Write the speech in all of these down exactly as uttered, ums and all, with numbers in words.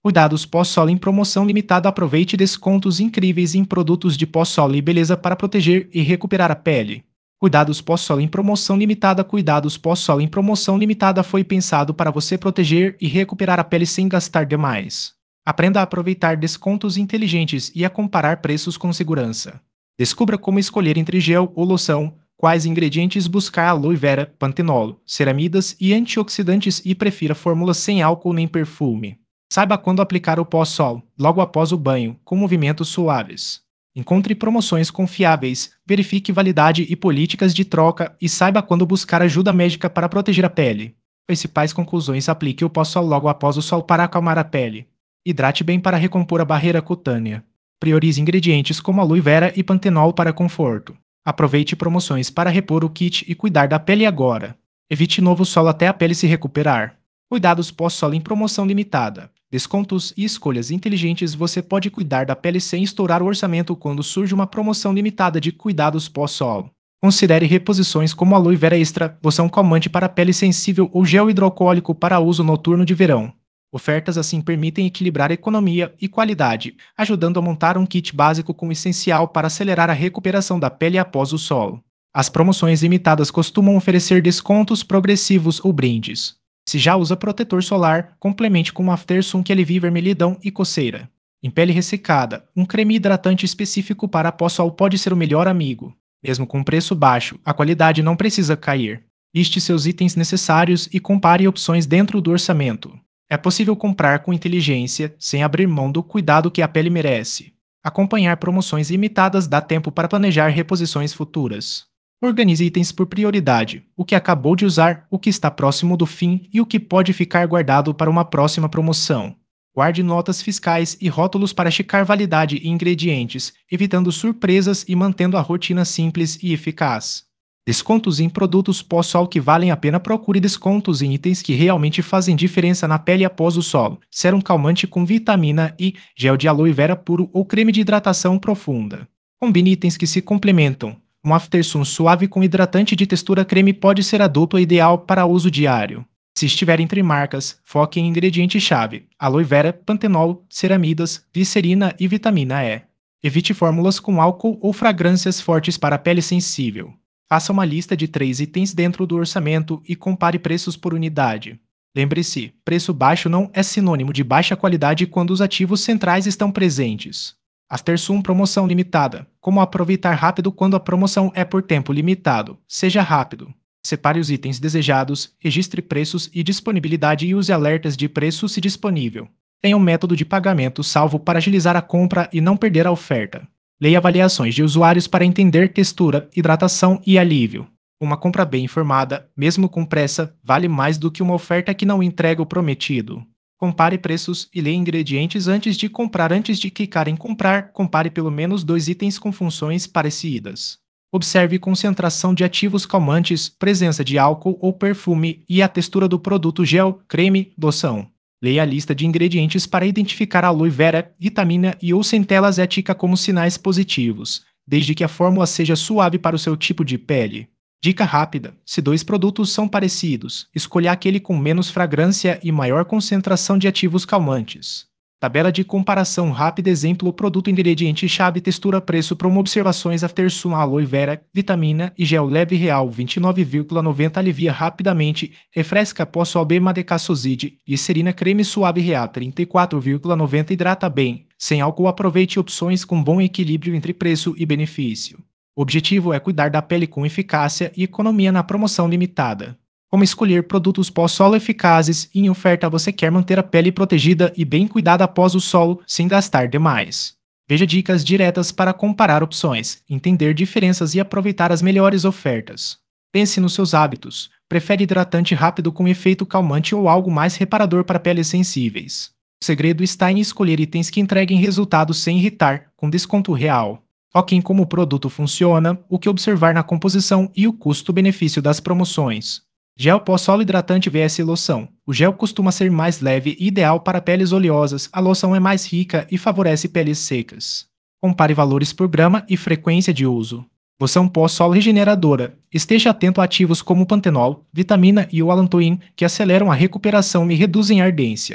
Cuidados pós-sol em promoção limitada. Aproveite descontos incríveis em produtos de pós-sol e beleza para proteger e recuperar a pele. Cuidados pós-sol em promoção limitada. Cuidados pós-sol em promoção limitada foi pensado para você proteger e recuperar a pele sem gastar demais. Aprenda a aproveitar descontos inteligentes e a comparar preços com segurança. Descubra como escolher entre gel ou loção, quais ingredientes buscar: aloe vera, pantenol, ceramidas e antioxidantes, e prefira fórmulas sem álcool nem perfume. Saiba quando aplicar o pós-sol, logo após o banho, com movimentos suaves. Encontre promoções confiáveis, verifique validade e políticas de troca e saiba quando buscar ajuda médica para proteger a pele. Principais conclusões: aplique o pós-sol logo após o sol para acalmar a pele. Hidrate bem para recompor a barreira cutânea. Priorize ingredientes como aloe vera e pantenol para conforto. Aproveite promoções para repor o kit e cuidar da pele agora. Evite novo sol até a pele se recuperar. Cuidados pós-sol em promoção limitada. Descontos e escolhas inteligentes. Você pode cuidar da pele sem estourar o orçamento quando surge uma promoção limitada de cuidados pós-sol. Considere reposições como aloe vera extra, loção calmante para pele sensível ou gel hidroalcoólico para uso noturno de verão. Ofertas assim permitem equilibrar economia e qualidade, ajudando a montar um kit básico com o essencial para acelerar a recuperação da pele após o sol. As promoções limitadas costumam oferecer descontos progressivos ou brindes. Se já usa protetor solar, complemente com um Aftersun que alivia vermelhidão e coceira. Em pele ressecada, um creme hidratante específico para pós-sol pode ser o melhor amigo. Mesmo com preço baixo, a qualidade não precisa cair. Liste seus itens necessários e compare opções dentro do orçamento. É possível comprar com inteligência, sem abrir mão do cuidado que a pele merece. Acompanhar promoções limitadas dá tempo para planejar reposições futuras. Organize itens por prioridade: o que acabou de usar, o que está próximo do fim e o que pode ficar guardado para uma próxima promoção. Guarde notas fiscais e rótulos para checar validade e ingredientes, evitando surpresas e mantendo a rotina simples e eficaz. Descontos em produtos pós-sol que valem a pena. Procure descontos em itens que realmente fazem diferença na pele após o sol: sérum calmante com vitamina E, gel de aloe vera puro ou creme de hidratação profunda. Combine itens que se complementam. Um Aftersun suave com hidratante de textura creme pode ser a dupla ideal para uso diário. Se estiver entre marcas, foque em ingrediente-chave: aloe vera, pantenol, ceramidas, glicerina e vitamina E. Evite fórmulas com álcool ou fragrâncias fortes para a pele sensível. Faça uma lista de três itens dentro do orçamento e compare preços por unidade. Lembre-se, preço baixo não é sinônimo de baixa qualidade quando os ativos centrais estão presentes. Aftersun promoção limitada. Como aproveitar rápido quando a promoção é por tempo limitado? Seja rápido. Separe os itens desejados, registre preços e disponibilidade e use alertas de preço se disponível. Tenha um método de pagamento salvo para agilizar a compra e não perder a oferta. Leia avaliações de usuários para entender textura, hidratação e alívio. Uma compra bem informada, mesmo com pressa, vale mais do que uma oferta que não entrega o prometido. Compare preços e leia ingredientes antes de comprar. Antes de clicar em comprar, compare pelo menos dois itens com funções parecidas. Observe concentração de ativos calmantes, presença de álcool ou perfume e a textura do produto: gel, creme, loção. Leia a lista de ingredientes para identificar aloe vera, vitamina E ou centela azética como sinais positivos, desde que a fórmula seja suave para o seu tipo de pele. Dica rápida: se dois produtos são parecidos, escolha aquele com menos fragrância e maior concentração de ativos calmantes. Tabela de comparação rápida. Exemplo: produto, ingrediente-chave, textura, preço, promo. Observações: Aftersun aloe vera, vitamina e gel leve real vinte e nove vírgula noventa, alivia rapidamente, refresca pós-sol. Bemadecasoside, glicerina creme suave real trinta e quatro vírgula noventa, hidrata bem, sem álcool. Aproveite opções com bom equilíbrio entre preço e benefício. O objetivo é cuidar da pele com eficácia e economia na promoção limitada. Como escolher produtos pós-sol eficazes e em oferta? Você quer manter a pele protegida e bem cuidada após o sol sem gastar demais. Veja dicas diretas para comparar opções, entender diferenças e aproveitar as melhores ofertas. Pense nos seus hábitos. Prefere hidratante rápido com efeito calmante ou algo mais reparador para peles sensíveis? O segredo está em escolher itens que entreguem resultados sem irritar, com desconto real. Foque em como o produto funciona, o que observar na composição e o custo-benefício das promoções. Gel pós-sol hidratante versus loção. O gel costuma ser mais leve e ideal para peles oleosas, a loção é mais rica e favorece peles secas. Compare valores por grama e frequência de uso. Loção pós-sol regeneradora. Esteja atento a ativos como pantenol, vitamina e o allantoin, que aceleram a recuperação e reduzem a ardência.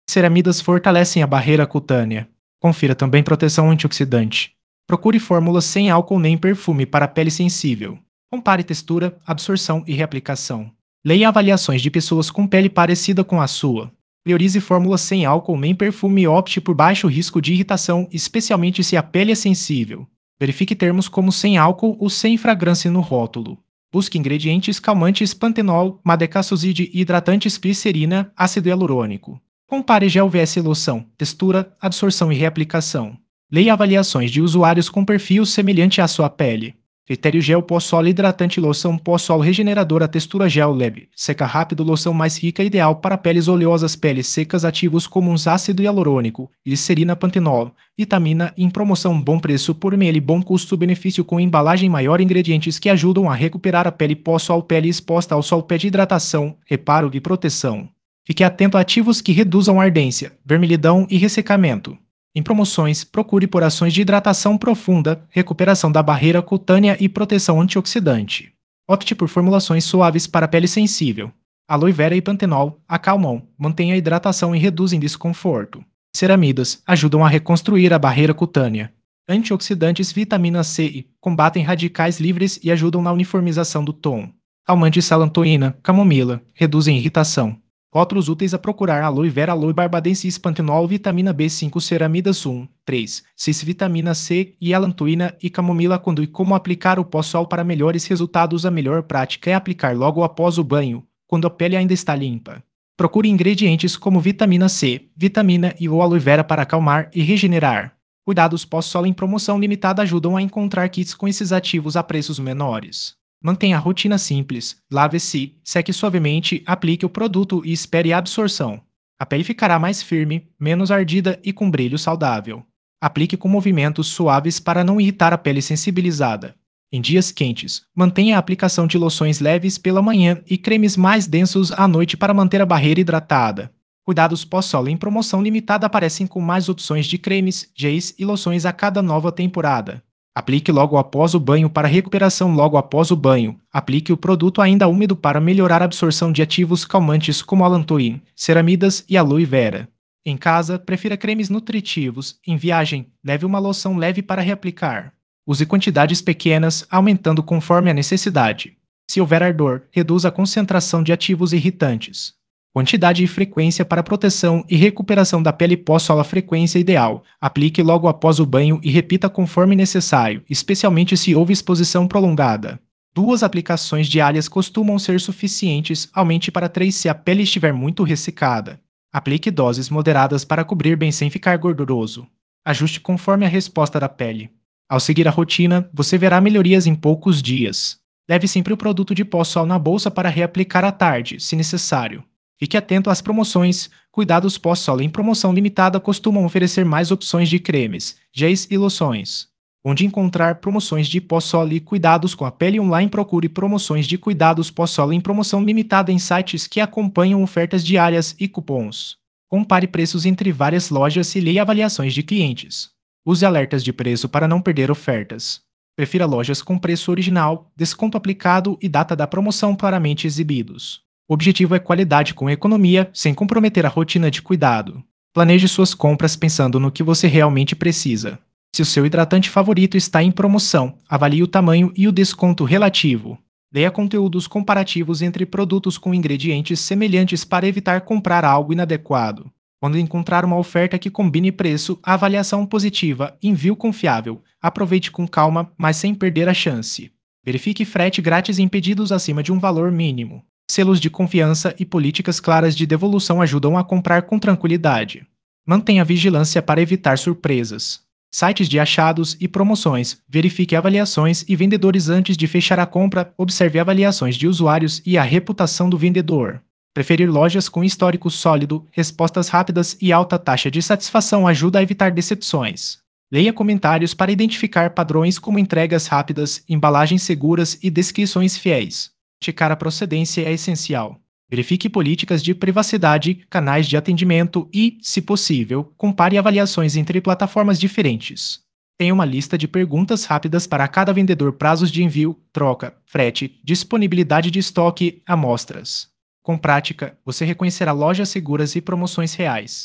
Ceramidas fortalecem a barreira cutânea. Confira também proteção antioxidante. Procure fórmulas sem álcool nem perfume para pele sensível. Compare textura, absorção e reaplicação. Leia avaliações de pessoas com pele parecida com a sua. Priorize fórmulas sem álcool nem perfume e opte por baixo risco de irritação, especialmente se a pele é sensível. Verifique termos como sem álcool ou sem fragrância no rótulo. Busque ingredientes calmantes pantenol, madecassoside e hidratantes glicerina, ácido hialurônico. Compare gel vs loção, textura, absorção e reaplicação. Leia avaliações de usuários com perfil semelhante à sua pele. Critério gel pós-solo hidratante loção pós-solo regeneradora textura gel leve, seca rápido loção mais rica ideal para peles oleosas peles secas ativos comuns ácido hialurônico, glicerina pantenol, vitamina em promoção bom preço por ml bom custo-benefício com embalagem maior ingredientes que ajudam a recuperar a pele pós-sol pele exposta ao sol pede hidratação, reparo e proteção. Fique atento a ativos que reduzam ardência, vermelhidão e ressecamento. Em promoções, procure por ações de hidratação profunda, recuperação da barreira cutânea e proteção antioxidante. Opte por formulações suaves para pele sensível. Aloe vera e pantenol acalmam, mantêm a hidratação e reduzem desconforto. Ceramidas ajudam a reconstruir a barreira cutânea. Antioxidantes vitamina C e combatem radicais livres e ajudam na uniformização do tom. Calmantes salantoína, camomila, reduzem irritação. Rótulos úteis a procurar: aloe vera, aloe barbadensis, pantenol, vitamina B cinco, ceramidas um, três, seis, vitamina C e alantoína e camomila condui como aplicar o pós-sol para melhores resultados. A melhor prática é aplicar logo após o banho, quando a pele ainda está limpa. Procure ingredientes como vitamina C, vitamina e ou aloe vera para acalmar e regenerar. Cuidados pós-sol em promoção limitada ajudam a encontrar kits com esses ativos a preços menores. Mantenha a rotina simples, lave-se, seque suavemente, aplique o produto e espere a absorção. A pele ficará mais firme, menos ardida e com brilho saudável. Aplique com movimentos suaves para não irritar a pele sensibilizada. Em dias quentes, mantenha a aplicação de loções leves pela manhã e cremes mais densos à noite para manter a barreira hidratada. Cuidados pós-sol em promoção limitada aparecem com mais opções de cremes, géis e loções a cada nova temporada. Aplique logo após o banho para recuperação. Logo após o banho, aplique o produto ainda úmido para melhorar a absorção de ativos calmantes como alantoin, ceramidas e aloe vera. Em casa, prefira cremes nutritivos. Em viagem, leve uma loção leve para reaplicar. Use quantidades pequenas, aumentando conforme a necessidade. Se houver ardor, reduza a concentração de ativos irritantes. Quantidade e frequência para proteção e recuperação da pele pós-sol. A frequência ideal. Aplique logo após o banho e repita conforme necessário, especialmente se houve exposição prolongada. Duas aplicações diárias costumam ser suficientes, aumente para três se a pele estiver muito ressecada. Aplique doses moderadas para cobrir bem sem ficar gorduroso. Ajuste conforme a resposta da pele. Ao seguir a rotina, você verá melhorias em poucos dias. Leve sempre o produto de pós-sol na bolsa para reaplicar à tarde, se necessário. Fique atento às promoções. Cuidados pós-sol em promoção limitada costumam oferecer mais opções de cremes, géis e loções. Onde encontrar promoções de pós-sol e cuidados com a pele online? Procure promoções de cuidados pós-sol em promoção limitada em sites que acompanham ofertas diárias e cupons. Compare preços entre várias lojas e leia avaliações de clientes. Use alertas de preço para não perder ofertas. Prefira lojas com preço original, desconto aplicado e data da promoção claramente exibidos. O objetivo é qualidade com economia, sem comprometer a rotina de cuidado. Planeje suas compras pensando no que você realmente precisa. Se o seu hidratante favorito está em promoção, avalie o tamanho e o desconto relativo. Leia conteúdos comparativos entre produtos com ingredientes semelhantes para evitar comprar algo inadequado. Quando encontrar uma oferta que combine preço, avaliação positiva, envio confiável, aproveite com calma, mas sem perder a chance. Verifique frete grátis em pedidos acima de um valor mínimo. Selos de confiança e políticas claras de devolução ajudam a comprar com tranquilidade. Mantenha vigilância para evitar surpresas. Sites de achados e promoções. Verifique avaliações e vendedores antes de fechar a compra. Observe avaliações de usuários e a reputação do vendedor. Preferir lojas com histórico sólido, respostas rápidas e alta taxa de satisfação ajuda a evitar decepções. Leia comentários para identificar padrões como entregas rápidas, embalagens seguras e descrições fiéis. Checar a procedência é essencial. Verifique políticas de privacidade, canais de atendimento e, se possível, compare avaliações entre plataformas diferentes. Tenha uma lista de perguntas rápidas para cada vendedor: prazos de envio, troca, frete, disponibilidade de estoque, amostras. Com prática, você reconhecerá lojas seguras e promoções reais.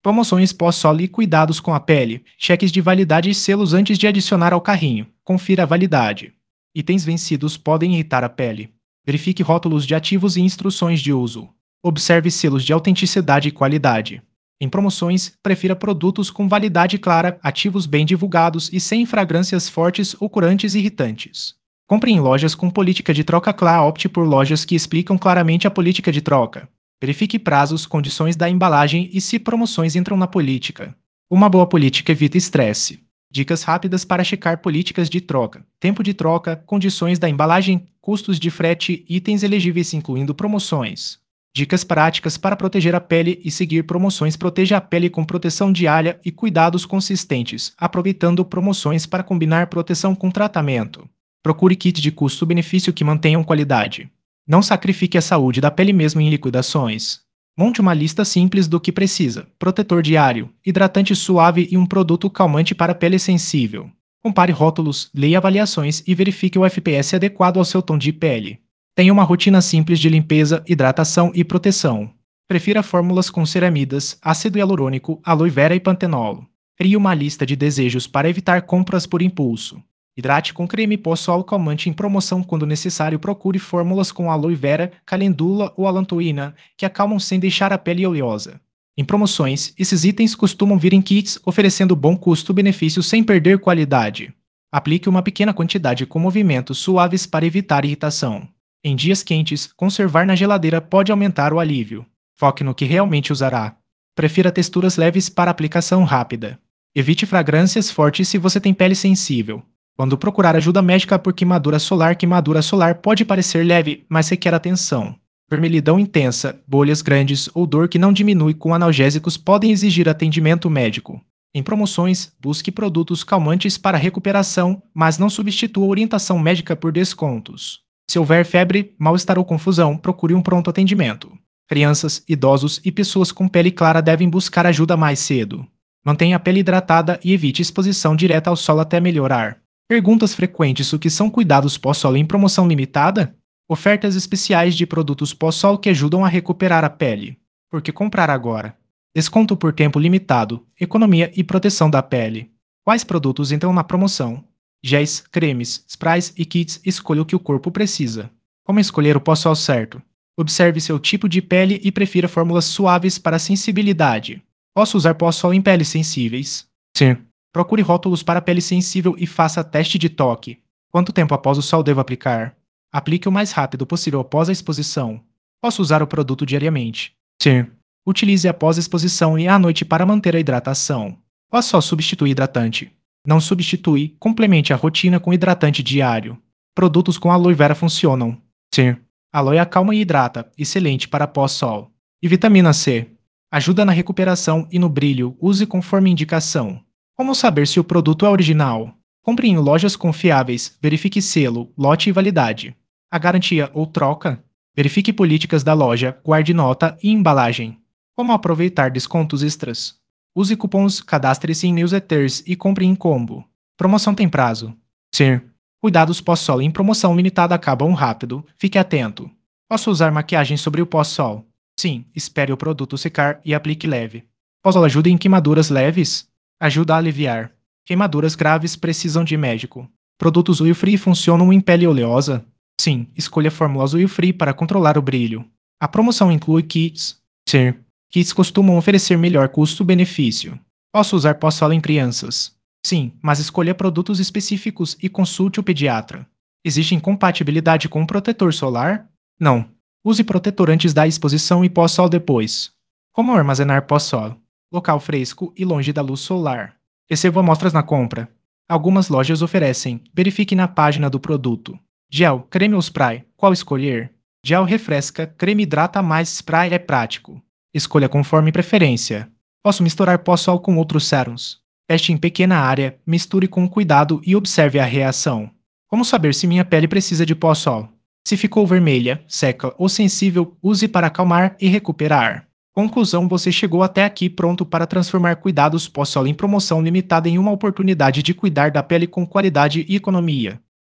Promoções pós-sol e cuidados com a pele. Cheques de validade e selos antes de adicionar ao carrinho. Confira a validade. Itens vencidos podem irritar a pele. Verifique rótulos de ativos e instruções de uso. Observe selos de autenticidade e qualidade. Em promoções, prefira produtos com validade clara, ativos bem divulgados e sem fragrâncias fortes ou corantes irritantes. Compre em lojas com política de troca clara. Opte por lojas que explicam claramente a política de troca. Verifique prazos, condições da embalagem e se promoções entram na política. Uma boa política evita estresse. Dicas rápidas para checar políticas de troca. Tempo de troca, condições da embalagem, custos de frete, itens elegíveis incluindo promoções. Dicas práticas para proteger a pele e seguir promoções. Proteja a pele com proteção diária e cuidados consistentes, aproveitando promoções para combinar proteção com tratamento. Procure kits de custo-benefício que mantenham qualidade. Não sacrifique a saúde da pele mesmo em liquidações. Monte uma lista simples do que precisa: protetor diário, hidratante suave e um produto calmante para pele sensível. Compare rótulos, leia avaliações e verifique o F P S adequado ao seu tom de pele. Tenha uma rotina simples de limpeza, hidratação e proteção. Prefira fórmulas com ceramidas, ácido hialurônico, aloe vera e pantenol. Crie uma lista de desejos para evitar compras por impulso. Hidrate com creme pós-sol calmante em promoção quando necessário. Procure fórmulas com aloe vera, calendula ou alantoína, que acalmam sem deixar a pele oleosa. Em promoções, esses itens costumam vir em kits, oferecendo bom custo-benefício sem perder qualidade. Aplique uma pequena quantidade com movimentos suaves para evitar irritação. Em dias quentes, conservar na geladeira pode aumentar o alívio. Foque no que realmente usará. Prefira texturas leves para aplicação rápida. Evite fragrâncias fortes se você tem pele sensível. Quando procurar ajuda médica por queimadura solar, queimadura solar pode parecer leve, mas requer atenção. Vermelhidão intensa, bolhas grandes ou dor que não diminui com analgésicos podem exigir atendimento médico. Em promoções, busque produtos calmantes para recuperação, mas não substitua orientação médica por descontos. Se houver febre, mal-estar ou confusão, procure um pronto atendimento. Crianças, idosos e pessoas com pele clara devem buscar ajuda mais cedo. Mantenha a pele hidratada e evite exposição direta ao sol até melhorar. Perguntas frequentes: o que são cuidados pós-sol em promoção limitada? Ofertas especiais de produtos pós-sol que ajudam a recuperar a pele. Por que comprar agora? Desconto por tempo limitado, economia e proteção da pele. Quais produtos entram na promoção? Géis, cremes, sprays e kits. Escolha o que o corpo precisa. Como escolher o pós-sol certo? Observe seu tipo de pele e prefira fórmulas suaves para sensibilidade. Posso usar pós-sol em peles sensíveis? Sim. Procure rótulos para pele sensível e faça teste de toque. Quanto tempo após o sol devo aplicar? Aplique o mais rápido possível após a exposição. Posso usar o produto diariamente? Sim. Utilize após a exposição e à noite para manter a hidratação. Posso só substituir hidratante? Não substitui, complemente a rotina com hidratante diário. Produtos com aloe vera funcionam? Sim. Aloe acalma e hidrata, excelente para pós-sol. E vitamina C? Ajuda na recuperação e no brilho, use conforme indicação. Como saber se o produto é original? Compre em lojas confiáveis, verifique selo, lote e validade. A garantia ou troca? Verifique políticas da loja, guarde nota e embalagem. Como aproveitar descontos extras? Use cupons, cadastre-se em newsletters e compre em combo. Promoção tem prazo? Sim. Cuidados pós-sol em promoção limitada acabam rápido, fique atento. Posso usar maquiagem sobre o pós-sol? Sim, espere o produto secar e aplique leve. Pós-sol ajuda em queimaduras leves? Ajuda a aliviar. Queimaduras graves precisam de médico. Produtos oil-free funcionam em pele oleosa? Sim, escolha fórmulas oil-free para controlar o brilho. A promoção inclui kits? Sim. Kits costumam oferecer melhor custo-benefício. Posso usar pós-sol em crianças? Sim, mas escolha produtos específicos e consulte o pediatra. Existe incompatibilidade com protetor solar? Não. Use protetor antes da exposição e pós-sol depois. Como armazenar pós-sol? Local fresco e longe da luz solar. Receba amostras na compra. Algumas lojas oferecem. Verifique na página do produto. Gel, creme ou spray? Qual escolher? Gel refresca, creme hidrata mais spray é prático. Escolha conforme preferência. Posso misturar pós-sol com outros sérums. Teste em pequena área, misture com cuidado e observe a reação. Como saber se minha pele precisa de pós-sol? Se ficou vermelha, seca ou sensível, use para acalmar e recuperar. Conclusão: você chegou até aqui pronto para transformar cuidados pós-sol em promoção limitada em uma oportunidade de cuidar da pele com qualidade e economia.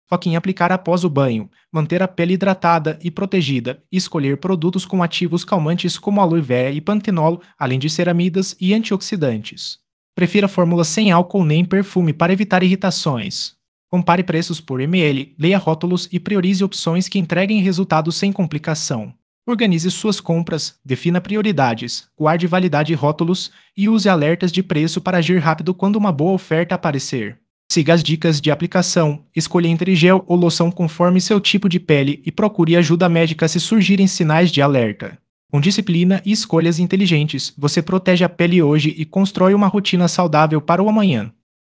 Foque em aplicar após o banho, manter a pele hidratada e protegida, e escolher produtos com ativos calmantes como aloe vera e pantenol, além de ceramidas e antioxidantes. Prefira fórmulas sem álcool nem perfume para evitar irritações. Compare preços por ml, leia rótulos e priorize opções que entreguem resultados sem complicação. Organize suas compras, defina prioridades, guarde validade e rótulos e use alertas de preço para agir rápido quando uma boa oferta aparecer. Siga as dicas de aplicação, escolha entre gel ou loção conforme seu tipo de pele e procure ajuda médica se surgirem sinais de alerta. Com disciplina e escolhas inteligentes, você protege a pele hoje e constrói uma rotina saudável para o amanhã.